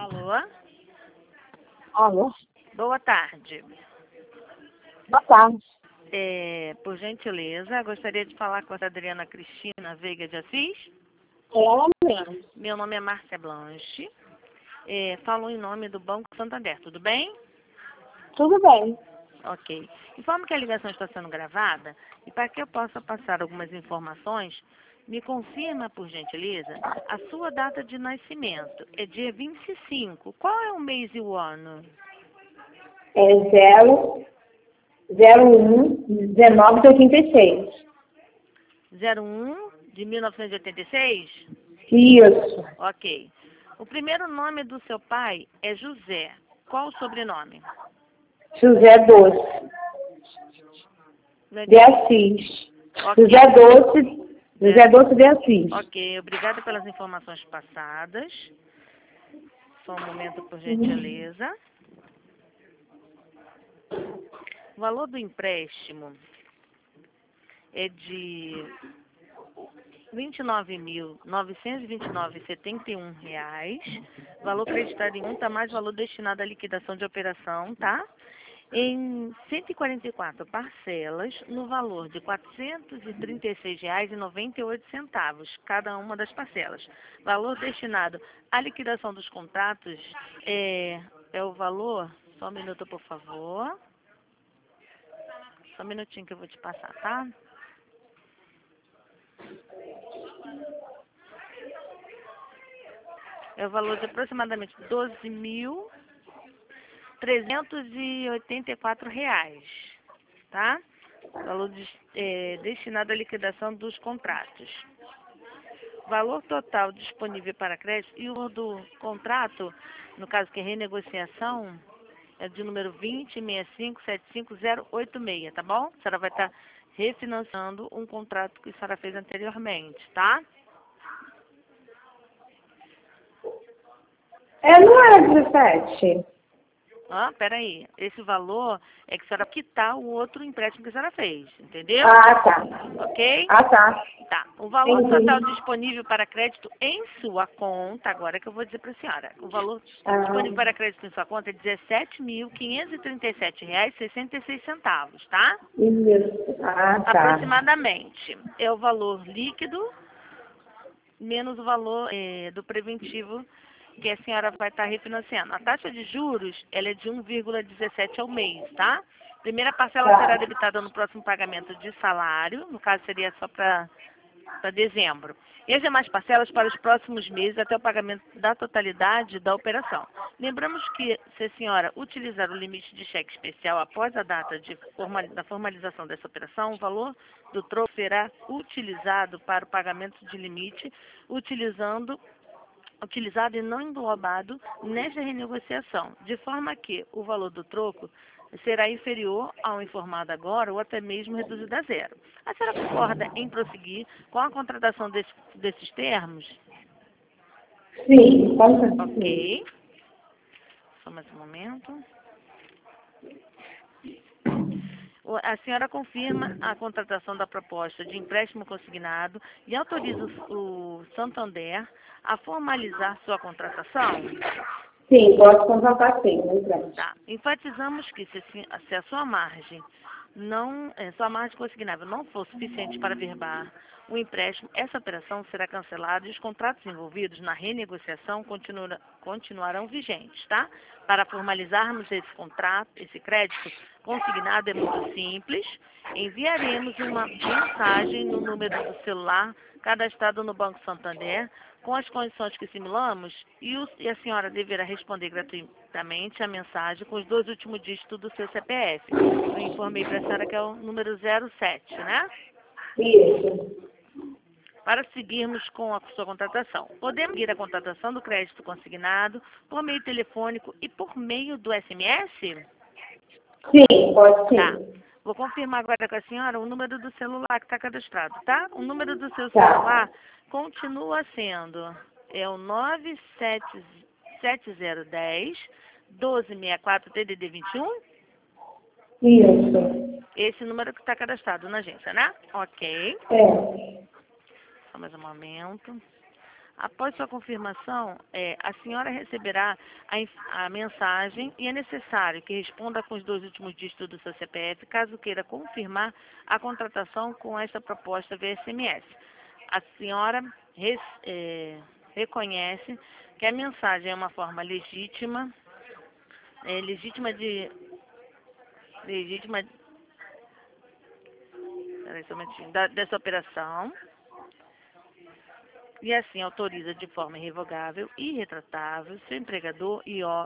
Alô? Alô? Boa tarde. Boa tarde. Por gentileza, gostaria de falar com a Adriana Cristina Veiga de Assis. É ela mesmo. Meu nome é Márcia Blanche. Falo em nome do Banco Santander, tudo bem? Tudo bem. Ok. Informo que a ligação está sendo gravada e para que eu possa passar algumas informações, me confirma, por gentileza, a sua data de nascimento. É dia 25. Qual é o mês e o ano? É 001-1986. 01 de 1986? Isso. Ok. O primeiro nome do seu pai é José. Qual o sobrenome? José Doce. De Assis. Ok. José Doce de Assis. Ok, obrigada pelas informações passadas. Só um momento, por gentileza. O valor do empréstimo é de R$ 29.929,71. Valor creditado em conta mais valor destinado à liquidação de operação, tá? Em 144 parcelas, no valor de R$ 436,98, cada uma das parcelas. Valor destinado à liquidação dos contratos é o valor... Só um minuto, por favor. Só um minutinho que eu vou te passar, tá? É o valor de aproximadamente R$ 12.384, tá? Valor destinado à liquidação dos contratos. Valor total disponível para crédito e o do contrato, no caso que é renegociação, é de número 206575086, tá bom? A senhora vai estar refinanciando um contrato que a senhora fez anteriormente, tá? Não era 17. Peraí. Esse valor é que a senhora quitar o outro empréstimo que a senhora fez, entendeu? Ah, tá. Ok? Tá. Tá. O valor Entendi. total disponível para crédito em sua conta, agora que eu vou dizer para a senhora. O valor disponível para crédito em sua conta é R$ 17.537,66, tá? Isso. Tá. Aproximadamente. É o valor líquido menos o valor do preventivo que a senhora vai estar refinanciando. A taxa de juros, ela é de 1,17 ao mês, tá? Primeira parcela será debitada no próximo pagamento de salário, no caso seria só para dezembro. E as demais parcelas para os próximos meses até o pagamento da totalidade da operação. Lembramos que, se a senhora utilizar o limite de cheque especial após a data da formalização dessa operação, o valor do troco será utilizado para o pagamento de limite, utilizado e não englobado nesta renegociação, de forma que o valor do troco será inferior ao informado agora ou até mesmo reduzido a zero. A senhora concorda em prosseguir com a contratação desses termos? Sim, Ok. Só mais um momento. A senhora confirma a contratação da proposta de empréstimo consignado e autoriza o Santander a formalizar sua contratação? Sim, posso contratar sim, Tá. Enfatizamos que se a sua margem sua margem consignável não for suficiente para verbar o empréstimo, essa operação será cancelada e os contratos envolvidos na renegociação continuarão vigentes, tá? Para formalizarmos esse crédito consignado é muito simples. Enviaremos uma mensagem no número do celular cadastrado no Banco Santander com as condições que simulamos e a senhora deverá responder gratuitamente a mensagem com os 2 últimos dígitos do seu CPF. Eu informei para a senhora que é o número 07, né? Isso. Para seguirmos com a sua contratação. Podemos seguir a contratação do crédito consignado por meio telefônico e por meio do SMS? Sim, pode sim. Tá. Vou confirmar agora com a senhora o número do celular que está cadastrado, tá? O número do seu celular continua sendo o 97010 1264 DDD 21? Isso. Esse número que está cadastrado na agência, né? Ok. É. Só mais um momento. Após sua confirmação, a senhora receberá a mensagem e é necessário que responda com os 2 últimos dígitos do seu CPF, caso queira confirmar a contratação com esta proposta via SMS. A senhora reconhece que a mensagem é uma forma legítima dessa operação e assim autoriza de forma irrevogável e irretratável seu empregador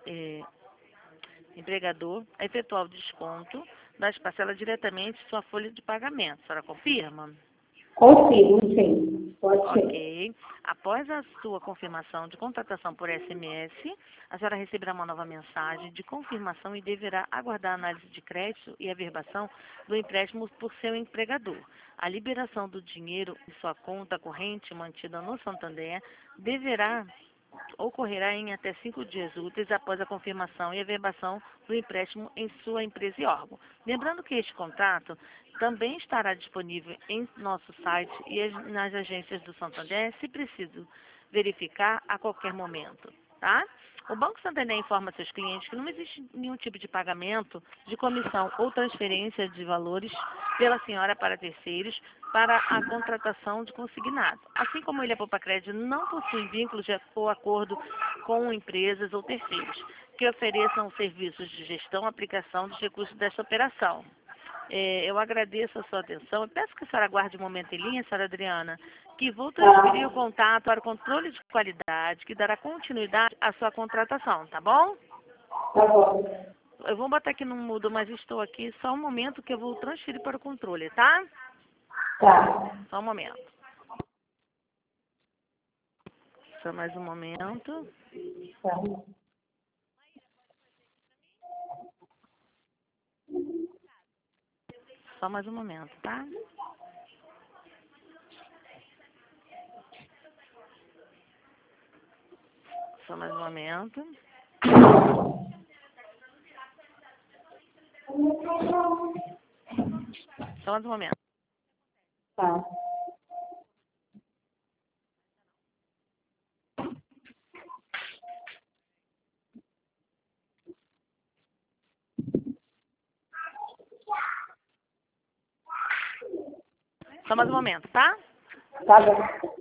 a efetuar o desconto das parcelas diretamente em sua folha de pagamento. A senhora confirma? Confirmo, sim. Pode ser. Ok. Após a sua confirmação de contratação por SMS, a senhora receberá uma nova mensagem de confirmação e deverá aguardar a análise de crédito e averbação do empréstimo por seu empregador. A liberação do dinheiro em sua conta corrente mantida no Santander ocorrerá em até 5 dias úteis após a confirmação e averbação do empréstimo em sua empresa e órgão. Lembrando que este contrato também estará disponível em nosso site e nas agências do Santander, se preciso verificar a qualquer momento, tá? O Banco Santander informa seus clientes que não existe nenhum tipo de pagamento de comissão ou transferência de valores pela senhora para terceiros para a contratação de consignado. Assim como o Ilha Poupa Crédito não possui vínculos ou acordo com empresas ou terceiros que ofereçam serviços de gestão e aplicação dos recursos desta operação. Eu agradeço a sua atenção e peço que a senhora aguarde um momento em linha, senhora Adriana, que vou transferir o contato para o controle de qualidade, que dará continuidade à sua contratação, tá bom? Tá bom. Eu vou botar aqui no mudo, mas estou aqui só um momento que eu vou transferir para o controle, tá? Tá. Só um momento. Só mais um momento. Tá. Só mais um momento, tá? Só mais um momento. Só mais um momento. Tá. Só mais um momento, tá? Tá bom.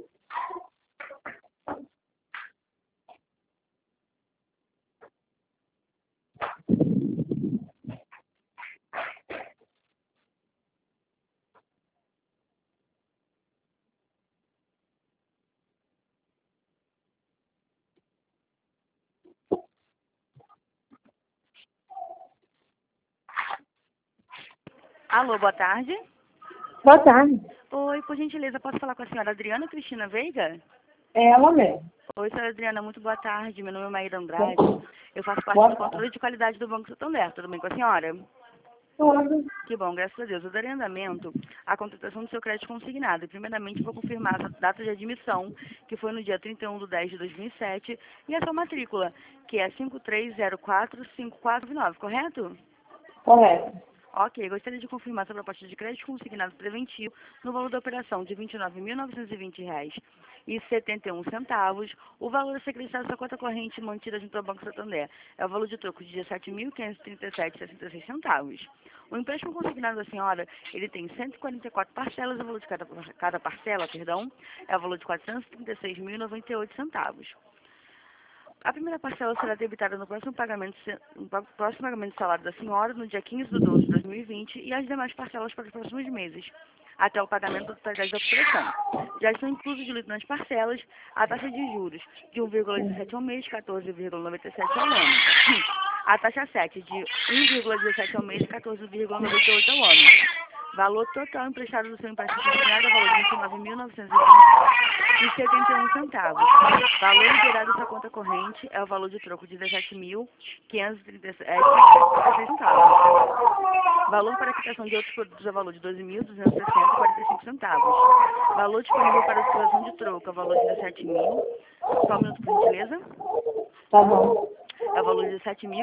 Alô, boa tarde. Boa tarde. Oi, por gentileza, posso falar com a senhora Adriana Cristina Veiga? É ela mesmo. Oi, senhora Adriana, muito boa tarde. Meu nome é Maíra Andrade. Eu faço parte Boa do controle de qualidade do Banco Santander. Tudo bem com a senhora? Tudo. Que bom, graças a Deus. Eu darei andamento à contratação do seu crédito consignado. E, primeiramente, vou confirmar a data de admissão, que foi no dia 31/10/2007, e a sua matrícula, que é 53045499, correto? Correto. Ok, gostaria de confirmar sua proposta de crédito consignado preventivo no valor da operação de R$ 29.920,71. O valor a ser acreditado à sua conta corrente mantida junto ao Banco Santander é o valor de troco de R$ 17.537,66. O empréstimo consignado da senhora, ele tem 144 parcelas, o valor de cada parcela, é o valor de R$ 436.098. A primeira parcela será debitada no próximo pagamento do salário da senhora, no dia 15/12/2020, e as demais parcelas para os próximos meses, até o pagamento da totalidade da operação. Já estão inclusos diluídos nas parcelas a taxa de juros de 1,17 ao mês, 14,97 ao ano. A taxa 7 de 1,17 ao mês, 14,98 ao ano. Valor total emprestado do seu empréstimo consignado é o valor de R$ 29.920,71. Valor liberado da sua conta corrente é o valor de troco de R$ 17.537,66. Valor para quitação de outros produtos é o valor de R$ 12.260,45. Valor disponível para utilização de troco é o valor de R$ 17.000. Só um minuto, por gentileza. Tá bom. É o valor de R$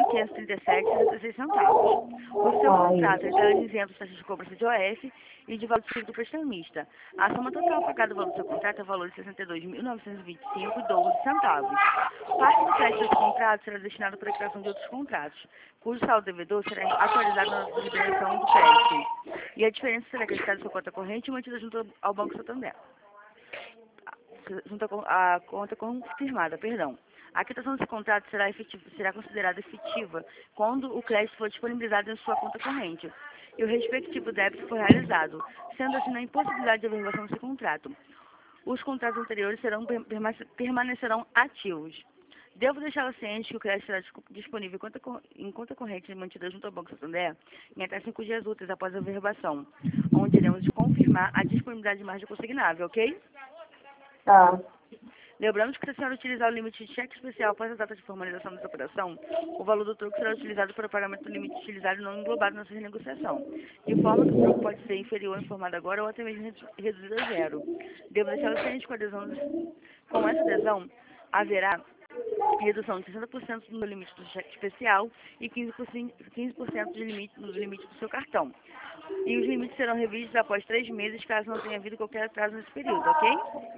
7.537,16. O seu contrato está isento de taxa de cobrança de OF e de valor do prestamista. A soma total pagada do valor do seu contrato é o valor de R$ 62.925,12. Parte do crédito desse contrato será destinado para a criação de outros contratos, cujo saldo devedor será atualizado na liberação do crédito. E a diferença será acreditada em sua conta corrente e mantida junto ao Banco Santander. Junto à conta confirmada, perdão. A quitação desse contrato será considerada efetiva quando o crédito for disponibilizado em sua conta corrente e o respectivo débito for realizado, sendo assim na impossibilidade de averbação desse contrato. Os contratos anteriores permanecerão ativos. Devo deixá-la ciente que o crédito será disponível em conta corrente mantida junto ao Banco Santander em até 5 dias úteis após a averbação, onde iremos confirmar a disponibilidade de margem consignável, ok? Tá. Lembramos que se a senhora utilizar o limite de cheque especial após a data de formalização dessa operação, o valor do troco será utilizado para o pagamento do limite utilizado não englobado nessa renegociação, de forma que o troco pode ser inferior ao informado agora ou até mesmo reduzido a zero. Devo deixar o ciente com essa adesão haverá redução de 60% no limite do cheque especial e 15% de limite, no limite do seu cartão. E os limites serão revistos após 3 meses, caso não tenha havido qualquer atraso nesse período, ok?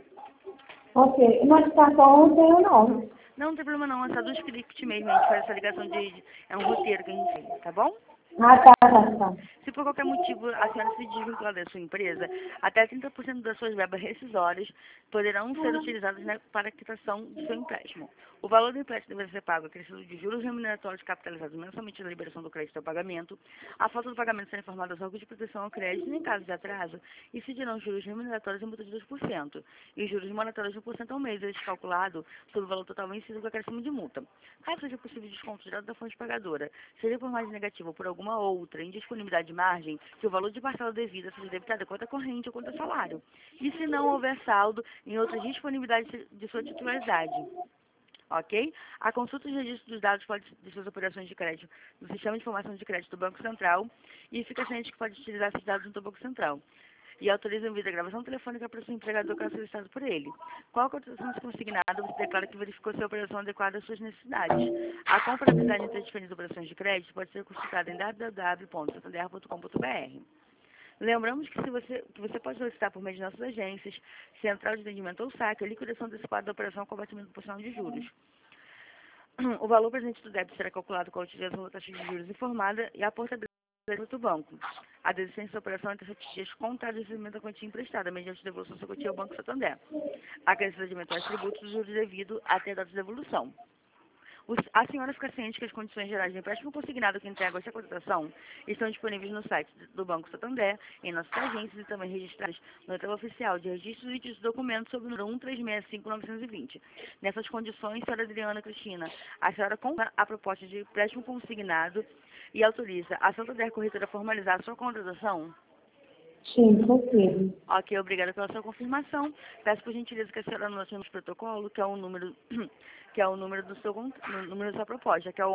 Ok. Mas cartão não tenho, não. Não tem problema não, é só do script mesmo, a gente faz essa ligação é um roteiro que a gente fez, tá bom? Ah, tá. Se por qualquer motivo a senhora se desvincular da sua empresa, até 30% das suas verbas rescisórias poderão ser utilizadas para a quitação do seu empréstimo. O valor do empréstimo deve ser pago acrescido de juros remuneratórios capitalizados mensalmente na liberação do crédito ao pagamento, a falta do pagamento será informada aos órgãos de proteção ao crédito em caso de atraso, e incidirão juros remuneratórios em multa de 2% e juros moratórios de 1% ao mês, calculado sobre o valor total vencido com acréscimo de multa. Caso seja possível desconto direto da fonte pagadora, seja por margem negativa ou por alguma outra indisponibilidade de margem, que o valor de parcela devida seja debitado a conta corrente ou conta salário. E se não houver saldo em outras disponibilidades de sua titularidade. Ok? A consulta de registro dos dados de suas operações de crédito no Sistema de Informação de Crédito do Banco Central e fica ciente que pode utilizar esses dados junto ao Banco Central. E autoriza em vida a gravação telefônica para o seu empregador caso solicitado por ele. Qual a cotação consignada, você declara que verificou se a operação adequada às suas necessidades. A comparabilidade entre as diferentes operações de crédito pode ser consultada em www.santander.com.br. Lembramos que você pode solicitar por meio de nossas agências, Central de Atendimento ou SAC, a liquidação antecipada da operação com abatimento proporcional de juros. O valor presente do débito será calculado com a utilização da taxa de juros informada e a portabilidade do banco. A desistência da operação é entre 7 dias contados de recebimento da quantia emprestada, mediante devolução da quantia ao Banco Santander. Acrescido de eventuais tributos dos juros devido até a data de devolução. A senhora fica ciente que as condições gerais de empréstimo consignado que entregam essa cotação estão disponíveis no site do Banco Santander, em nossas agências e também registradas no Letra Oficial de Registros e de Documentos sob o número 1365920. Nessas condições, senhora Adriana Cristina, a senhora compra a proposta de empréstimo consignado e autoriza a Santander Corretora a formalizar a sua contratação? Sim, consigo. Ok, obrigada pela sua confirmação. Peço por gentileza que a senhora anote no protocolo, que é o número da sua proposta, que é o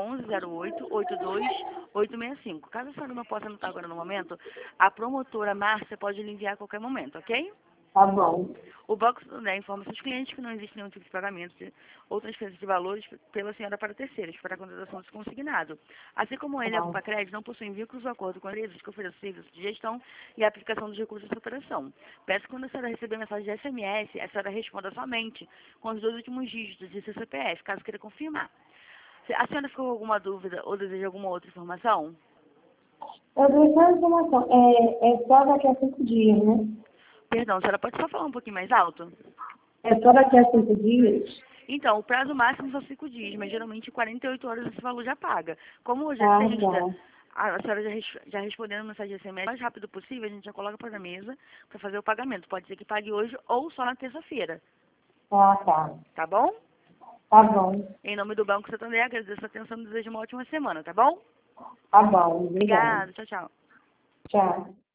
1108-82865. Caso a senhora não possa anotar agora no momento, a promotora Márcia pode lhe enviar a qualquer momento, ok? Tá bom. O Banco Santander informa seus clientes que não existe nenhum tipo de pagamento ou transferência de valores pela senhora para terceiros, para a contratação desse consignado. Assim como ele, a Compacred não possui vínculos de acordo com a empresa que oferece serviço de gestão e aplicação dos recursos dessa operação. Peço que quando a senhora receber mensagem de SMS, a senhora responda somente com os 2 últimos dígitos de seu CPF, caso queira confirmar. A senhora ficou com alguma dúvida ou deseja alguma outra informação? Eu dei só a informação. É só daqui a 5 dias, né? Perdão, a senhora pode só falar um pouquinho mais alto? É só daqui a 5 dias? Então, o prazo máximo são 5 dias, mas geralmente 48 horas esse valor já paga. Como hoje é sexta, a senhora já respondendo a mensagem de SMS o mais rápido possível, a gente já coloca para a mesa para fazer o pagamento. Pode ser que pague hoje ou só na terça-feira. Ah, tá. Tá bom? Tá bom. Em nome do Banco Santander, agradeço a atenção e desejo uma ótima semana, tá bom? Tá bom. Obrigada, tchau, tchau. Tchau.